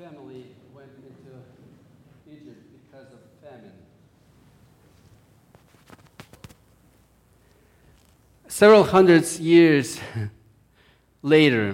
family went into Egypt because of famine. Several hundreds years later,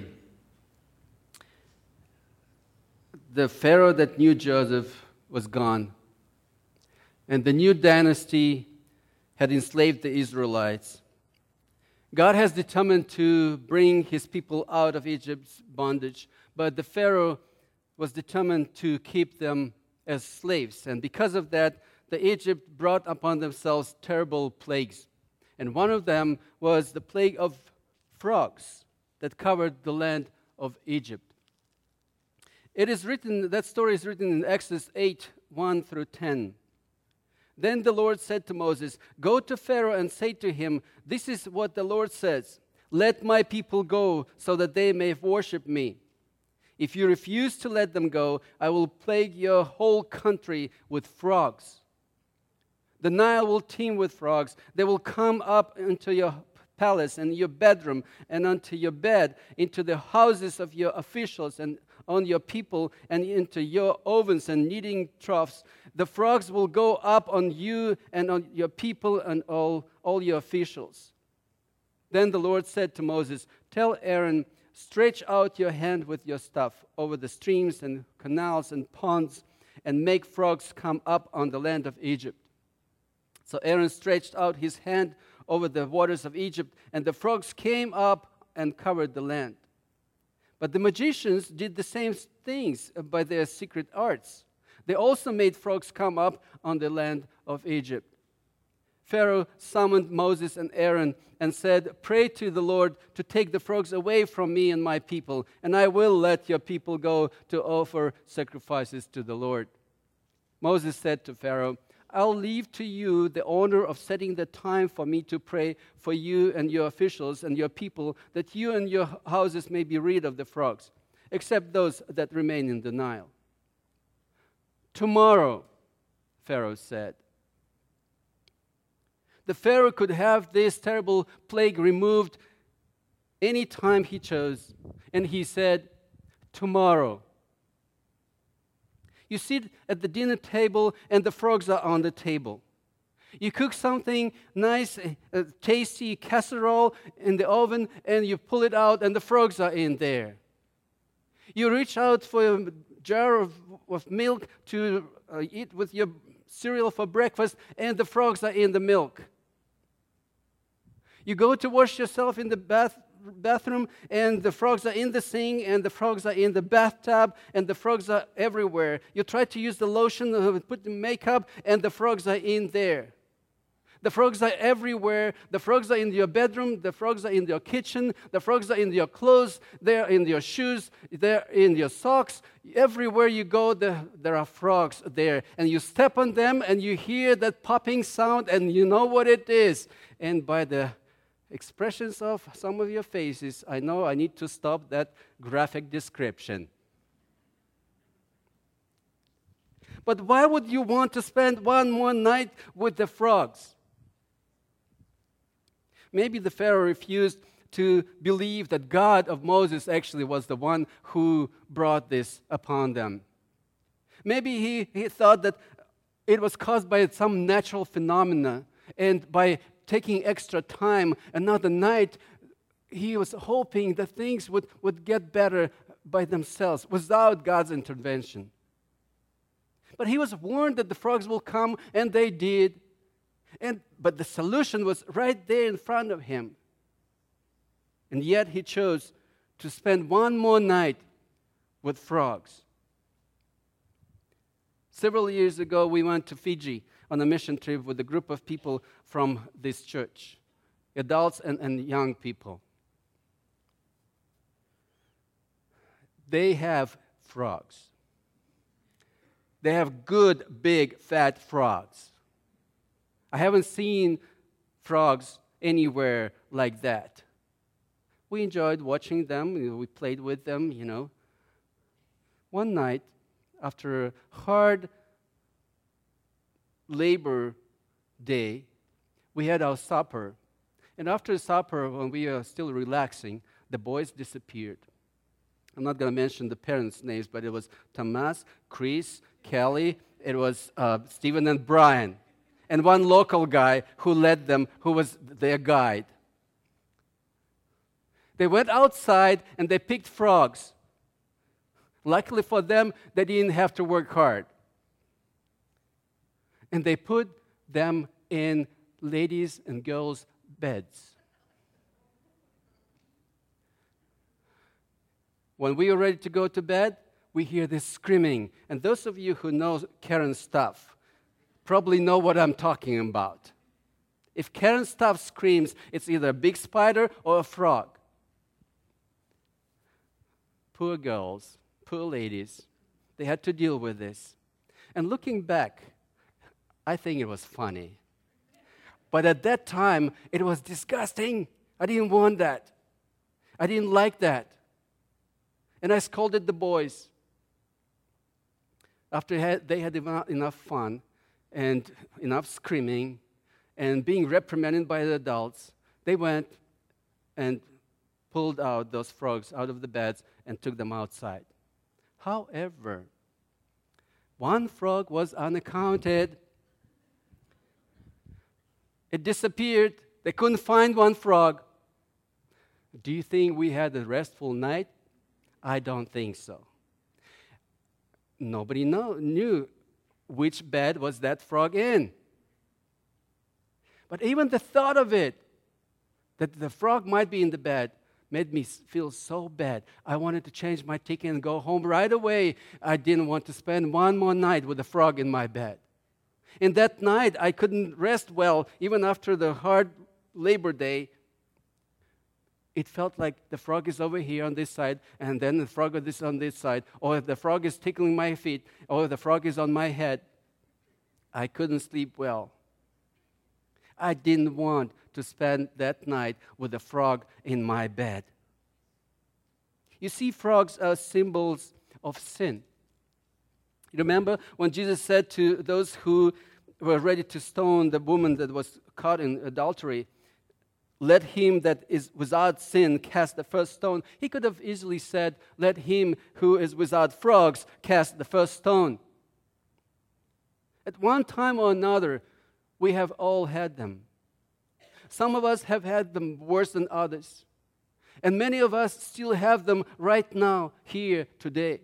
the Pharaoh that knew Joseph was gone, and the new dynasty had enslaved the Israelites. God has determined to bring his people out of Egypt's bondage, but the Pharaoh was determined to keep them as slaves. And because of that, the Egypt brought upon themselves terrible plagues. And one of them was the plague of frogs that covered the land of Egypt. It is written, that story is written in Exodus 8, 1 through 10. Then the Lord said to Moses, "Go to Pharaoh and say to him, 'This is what the Lord says. Let my people go so that they may worship me. If you refuse to let them go, I will plague your whole country with frogs. The Nile will teem with frogs. They will come up into your palace and your bedroom and onto your bed, into the houses of your officials and on your people and into your ovens and kneading troughs. The frogs will go up on you and on your people and all your officials.' Then the Lord said to Moses, 'Tell Aaron, stretch out your hand with your staff over the streams and canals and ponds and make frogs come up on the land of Egypt.' So Aaron stretched out his hand over the waters of Egypt, and the frogs came up and covered the land. But the magicians did the same things by their secret arts. They also made frogs come up on the land of Egypt. Pharaoh summoned Moses and Aaron and said, 'Pray to the Lord to take the frogs away from me and my people, and I will let your people go to offer sacrifices to the Lord.' Moses said to Pharaoh, 'I'll leave to you the honor of setting the time for me to pray for you and your officials and your people, that you and your houses may be rid of the frogs, except those that remain in the Nile.' 'Tomorrow,' Pharaoh said. The Pharaoh could have this terrible plague removed any time he chose, and he said, 'Tomorrow.' You sit at the dinner table and the frogs are on the table. You cook something nice, tasty casserole in the oven, and you pull it out and the frogs are in there. You reach out for a jar of milk to eat with your cereal for breakfast, and the frogs are in the milk. You go to wash yourself in the bathroom, and the frogs are in the sink, and the frogs are in the bathtub, and the frogs are everywhere. You try to use the lotion, put the makeup, and the frogs are in there. The frogs are everywhere. The frogs are in your bedroom. The frogs are in your kitchen. The frogs are in your clothes. They're in your shoes. They're in your socks. Everywhere you go, there are frogs there. And you step on them, and you hear that popping sound, and you know what it is. And by the expressions of some of your faces, I know I need to stop that graphic description. But why would you want to spend one more night with the frogs? Maybe the Pharaoh refused to believe that God of Moses actually was the one who brought this upon them. Maybe he thought that it was caused by some natural phenomena, and by taking extra time, another night, he was hoping that things would get better by themselves without God's intervention. But he was warned that the frogs will come, and they did. But the solution was right there in front of him. And yet he chose to spend one more night with frogs. Several years ago, we went to Fiji on a mission trip with a group of people from this church, adults and young people. They have frogs. They have good, big, fat frogs. I haven't seen frogs anywhere like that. We enjoyed watching them. We played with them, One night, after a hard Labor Day, we had our supper. And after supper, when we were still relaxing, the boys disappeared. I'm not going to mention the parents' names, but it was Thomas, Chris, Kelly, it was Stephen and Brian, and one local guy who led them, who was their guide. They went outside and they picked frogs. Luckily for them, they didn't have to work hard. And they put them in ladies' and girls' beds. When we are ready to go to bed, we hear this screaming. And those of you who know Karen's stuff probably know what I'm talking about. If Karen's stuff screams, it's either a big spider or a frog. Poor girls, poor ladies, they had to deal with this. And looking back, I think it was funny. But at that time, it was disgusting. I didn't want that. I didn't like that. And I scolded the boys. After they had enough fun and enough screaming and being reprimanded by the adults, they went and pulled out those frogs out of the beds and took them outside. However, one frog was unaccounted. It disappeared. They couldn't find one frog. Do you think we had a restful night? I don't think so. Nobody knew which bed was that frog in. But even the thought of it, that the frog might be in the bed, made me feel so bad. I wanted to change my ticket and go home right away. I didn't want to spend one more night with a frog in my bed. And that night, I couldn't rest well, even after the hard Labor Day. It felt like the frog is over here on this side, and then the frog is on this side, or the frog is tickling my feet, or the frog is on my head. I couldn't sleep well. I didn't want to spend that night with a frog in my bed. You see, frogs are symbols of sin. You remember when Jesus said to those who were ready to stone the woman that was caught in adultery, "Let him that is without sin cast the first stone." He could have easily said, "Let him who is without frogs cast the first stone." At one time or another, we have all had them. Some of us have had them worse than others. And many of us still have them right now, here, today.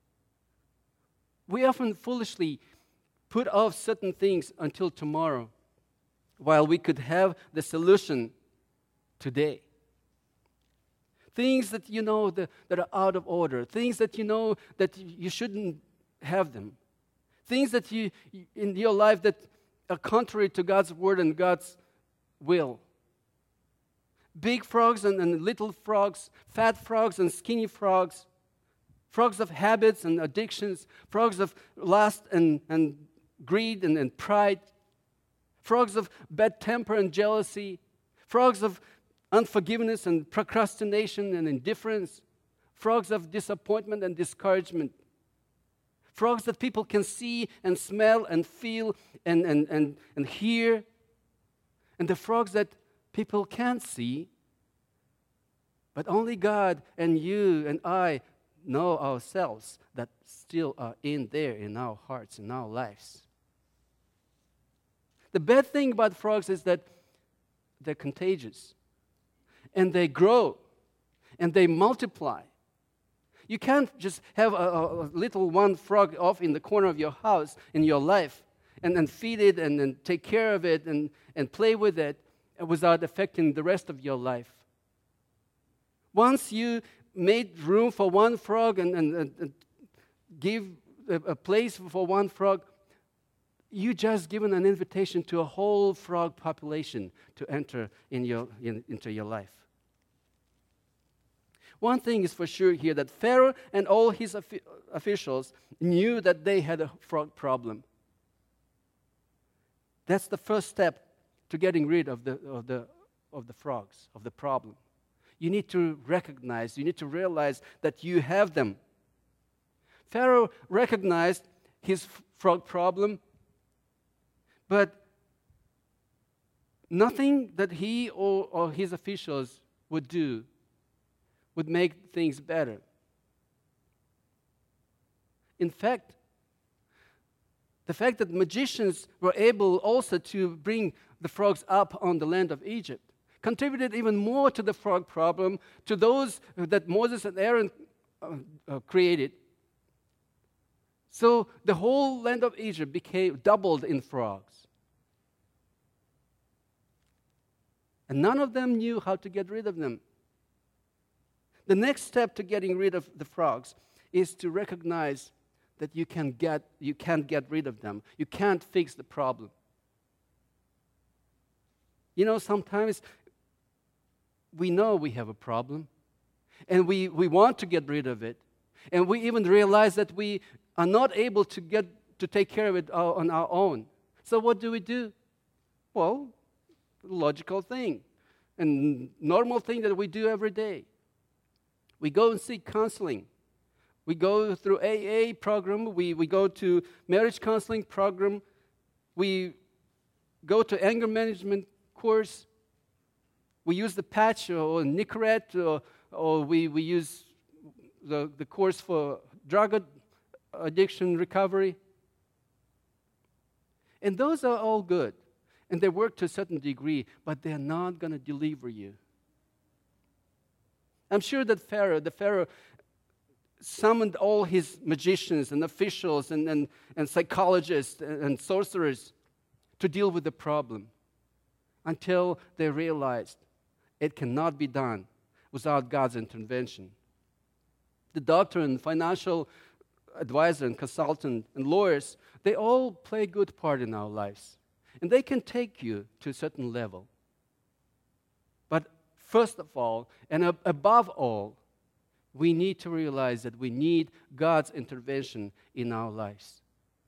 We often foolishly put off certain things until tomorrow, while we could have the solution today. Things that you know that are out of order, things that you know that you shouldn't have them, things that you in your life that are contrary to God's word and God's will. Big frogs and little frogs, fat frogs and skinny frogs, frogs of habits and addictions, frogs of lust and greed and pride, frogs of bad temper and jealousy, frogs of unforgiveness and procrastination and indifference, frogs of disappointment and discouragement, frogs that people can see and smell and feel and hear, and the frogs that people can't see, but only God and you and I know ourselves that still are in there in our hearts, in our lives. The bad thing about frogs is that they're contagious, and they grow, and they multiply. You can't just have a little one frog off in the corner of your house in your life and feed it and take care of it and play with it without affecting the rest of your life. Once you made room for one frog and give a place for one frog, you just given an invitation to a whole frog population to enter into your life. One thing is for sure here, that Pharaoh and all his officials knew that they had a frog problem. That's the first step to getting rid of the frogs, of the problem. You need to recognize, you need to realize that you have them. Pharaoh recognized his frog problem, but nothing that he or his officials would do would make things better. In fact, the fact that magicians were able also to bring the frogs up on the land of Egypt contributed even more to the frog problem, to those that Moses and Aaron created. So the whole land of Egypt became doubled in frogs. And none of them knew how to get rid of them. The next step to getting rid of the frogs is to recognize that you can't get rid of them. You can't fix the problem. You know, sometimes we know we have a problem, and we want to get rid of it, and we even realize that we are not able to take care of it on our own. So what do? Well, logical thing and normal thing that we do every day. We go and seek counseling. We go through AA program. We go to marriage counseling program. We go to anger management course. We use the patch or Nicorette, or we use the course for drug addiction recovery. And those are all good. And they work to a certain degree, but they're not going to deliver you. I'm sure that the Pharaoh summoned all his magicians and officials and psychologists and sorcerers to deal with the problem until they realized it cannot be done without God's intervention. The doctor and financial advisor and consultant and lawyers, they all play a good part in our lives. And they can take you to a certain level. But first of all, and above all, we need to realize that we need God's intervention in our lives.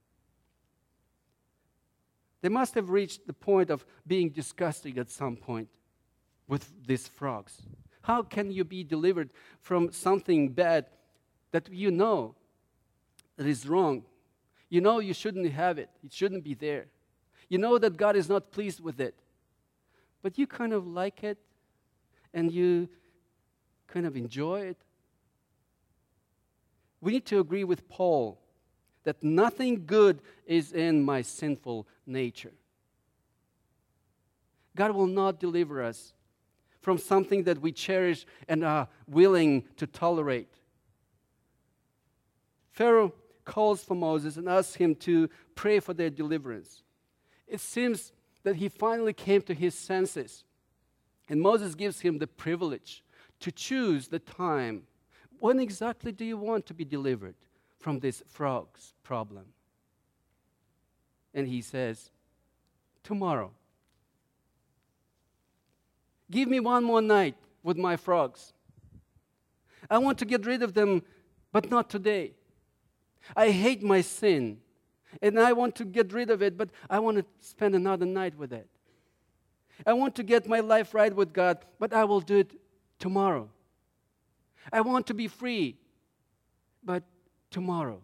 They must have reached the point of being disgusted at some point with these frogs. How can you be delivered from something bad that you know that is wrong? You know you shouldn't have it. It shouldn't be there. You know that God is not pleased with it. But you kind of like it, and you kind of enjoy it. We need to agree with Paul that nothing good is in my sinful nature. God will not deliver us from something that we cherish and are willing to tolerate. Pharaoh calls for Moses and asks him to pray for their deliverance. It seems that he finally came to his senses. And Moses gives him the privilege to choose the time. When exactly do you want to be delivered from this frog's problem? And he says, tomorrow. Give me one more night with my frogs. I want to get rid of them, but not today. I hate my sin. And I want to get rid of it, but I want to spend another night with it. I want to get my life right with God, but I will do it tomorrow. I want to be free, but tomorrow.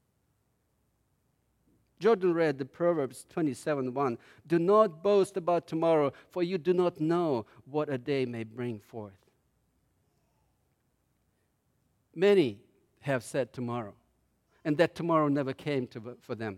Jordan read the Proverbs 27:1. Do not boast about tomorrow, for you do not know what a day may bring forth. Many have said tomorrow, and that tomorrow never came for them.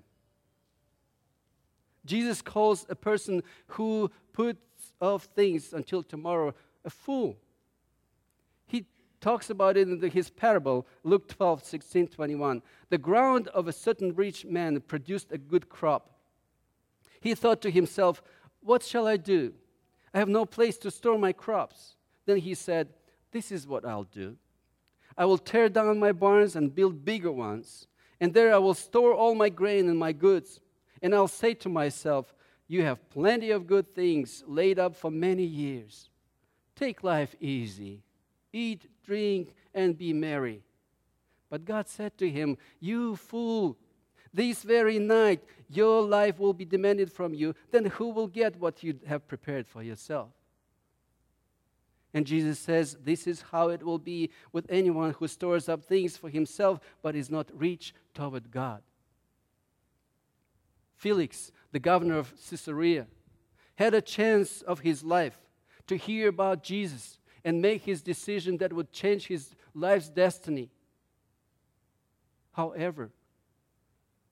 Jesus calls a person who puts off things until tomorrow a fool. He talks about it in his parable, Luke 12:16-21. The ground of a certain rich man produced a good crop. He thought to himself, what shall I do? I have no place to store my crops. Then he said, this is what I'll do. I will tear down my barns and build bigger ones. And there I will store all my grain and my goods. And I'll say to myself, you have plenty of good things laid up for many years. Take life easy. Eat, drink, and be merry. But God said to him, you fool, this very night your life will be demanded from you. Then who will get what you have prepared for yourself? And Jesus says, this is how it will be with anyone who stores up things for himself but is not rich toward God. Felix, the governor of Caesarea, had a chance of his life to hear about Jesus and make his decision that would change his life's destiny. However,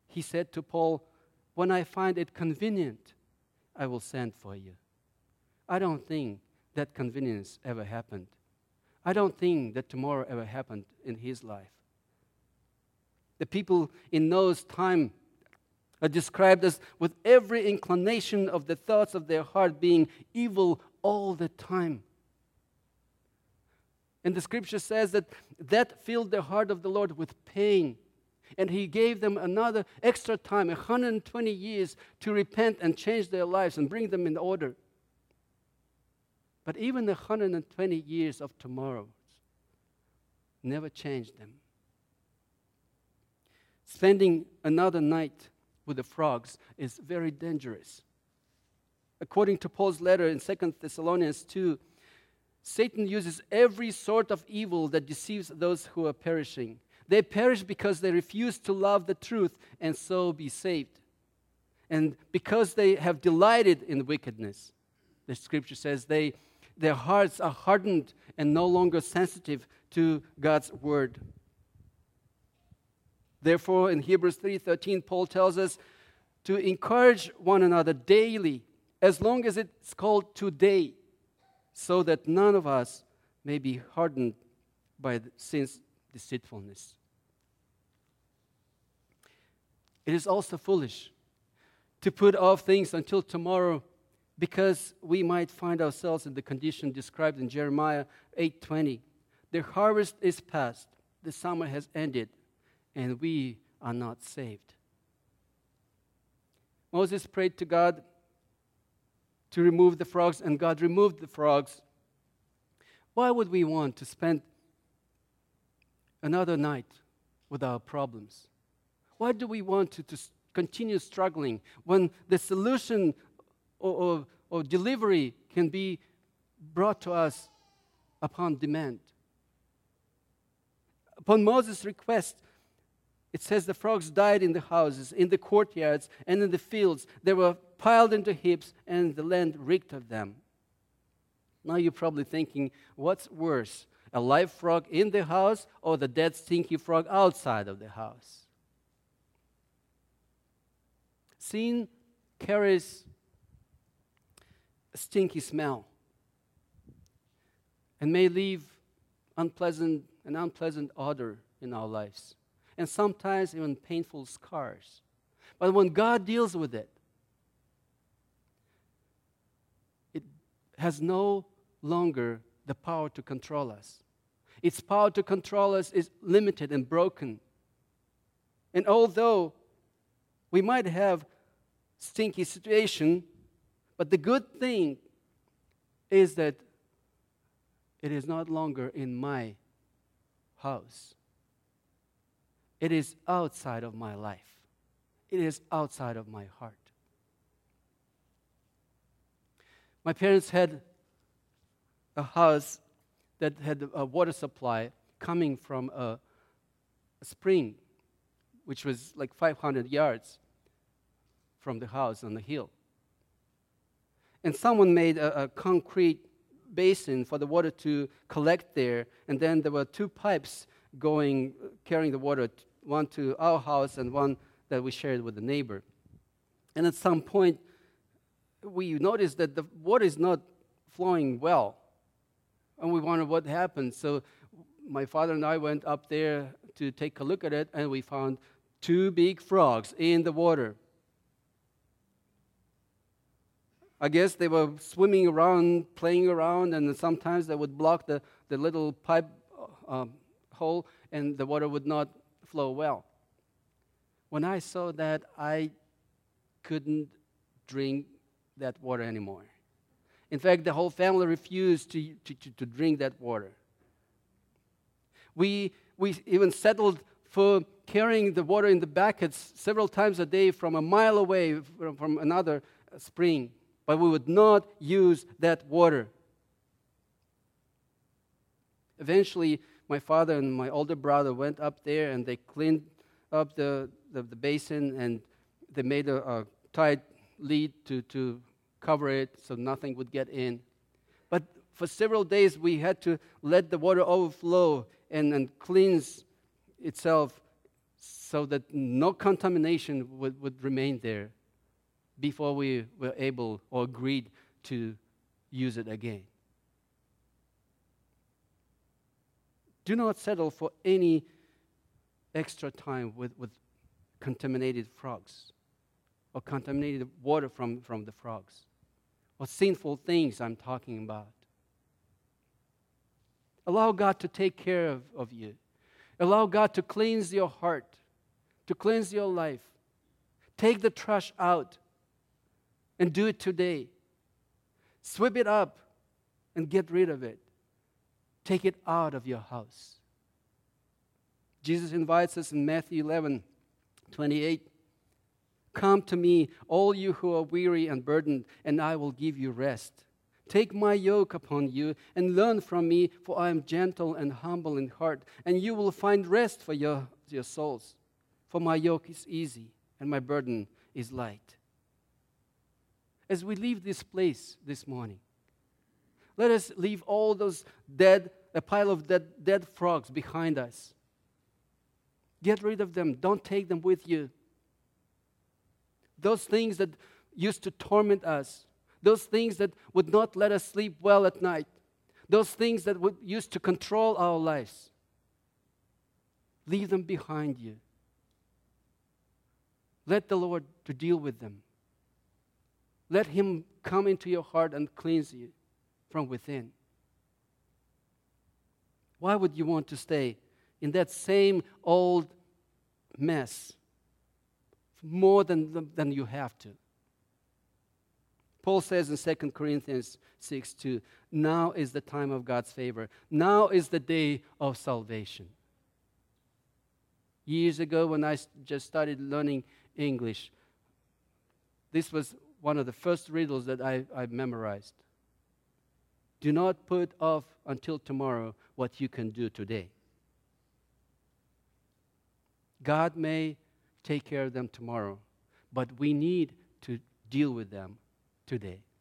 he said to Paul, "When I find it convenient, I will send for you." I don't think that convenience ever happened. I don't think that tomorrow ever happened in his life. The people in Noah's time are described as with every inclination of the thoughts of their heart being evil all the time. And the scripture says that filled the heart of the Lord with pain. And he gave them another extra time, 120 years, to repent and change their lives and bring them in order. But even the 120 years of tomorrow never changed them. Spending another night with the frogs is very dangerous. According to Paul's letter in 2 Thessalonians 2, Satan uses every sort of evil that deceives those who are perishing. They perish because they refuse to love the truth and so be saved. And because they have delighted in wickedness, the scripture says their hearts are hardened and no longer sensitive to God's word. Therefore, in Hebrews 3:13, Paul tells us to encourage one another daily, as long as it's called today, so that none of us may be hardened by sin's deceitfulness. It is also foolish to put off things until tomorrow, because we might find ourselves in the condition described in Jeremiah 8:20. The harvest is past, the summer has ended, and we are not saved. Moses prayed to God to remove the frogs, and God removed the frogs. Why would we want to spend another night with our problems? Why do we want to continue struggling when the solution or delivery can be brought to us upon demand? Upon Moses' request, it says the frogs died in the houses, in the courtyards, and in the fields. They were piled into heaps, and the land reeked of them. Now you're probably thinking, what's worse, a live frog in the house or the dead stinky frog outside of the house? Sin carries a stinky smell and may leave an unpleasant odor in our lives, and sometimes even painful scars. But when God deals with it, it has no longer the power to control us. Its power to control us is limited and broken. And although we might have stinky situation, but the good thing is that it is not longer in my house. It is outside of my life. It is outside of my heart. My parents had a house that had a water supply coming from a spring, which was like 500 yards from the house on the hill. And someone made a concrete basin for the water to collect there, and then there were two pipes carrying the water, one to our house and one that we shared with the neighbor. And at some point, we noticed that the water is not flowing well, and we wondered what happened. So my father and I went up there to take a look at it, and we found two big frogs in the water. I guess they were swimming around, playing around, and sometimes they would block the little pipe hole, and the water would not flow well. When I saw that, I couldn't drink that water anymore. In fact, the whole family refused to drink that water. We even settled for carrying the water in the buckets several times a day from a mile away from another spring. But we would not use that water. Eventually, my father and my older brother went up there and they cleaned up the basin, and they made a tight lid to cover it so nothing would get in. But for several days, we had to let the water overflow and cleanse itself so that no contamination would remain there before we were able or agreed to use it again. Do not settle for any extra time with contaminated frogs or contaminated water from the frogs or sinful things I'm talking about. Allow God to take care of you. Allow God to cleanse your heart, to cleanse your life. Take the trash out and do it today. Sweep it up and get rid of it. Take it out of your house. Jesus invites us in Matthew 11:28. Come to me, all you who are weary and burdened, and I will give you rest. Take my yoke upon you and learn from me, for I am gentle and humble in heart, and you will find rest for your souls. For my yoke is easy and my burden is light. As we leave this place this morning, let us leave all those a pile of dead frogs behind us. Get rid of them. Don't take them with you. Those things that used to torment us, those things that would not let us sleep well at night, those things that used to control our lives, leave them behind you. Let the Lord to deal with them. Let Him come into your heart and cleanse you from within. Why would you want to stay in that same old mess more than you have to? Paul says in 2 Corinthians 6:2, now is the time of God's favor. Now is the day of salvation. Years ago when I just started learning English, this was one of the first riddles that I memorized. Do not put off until tomorrow what you can do today. God may take care of them tomorrow, but we need to deal with them today.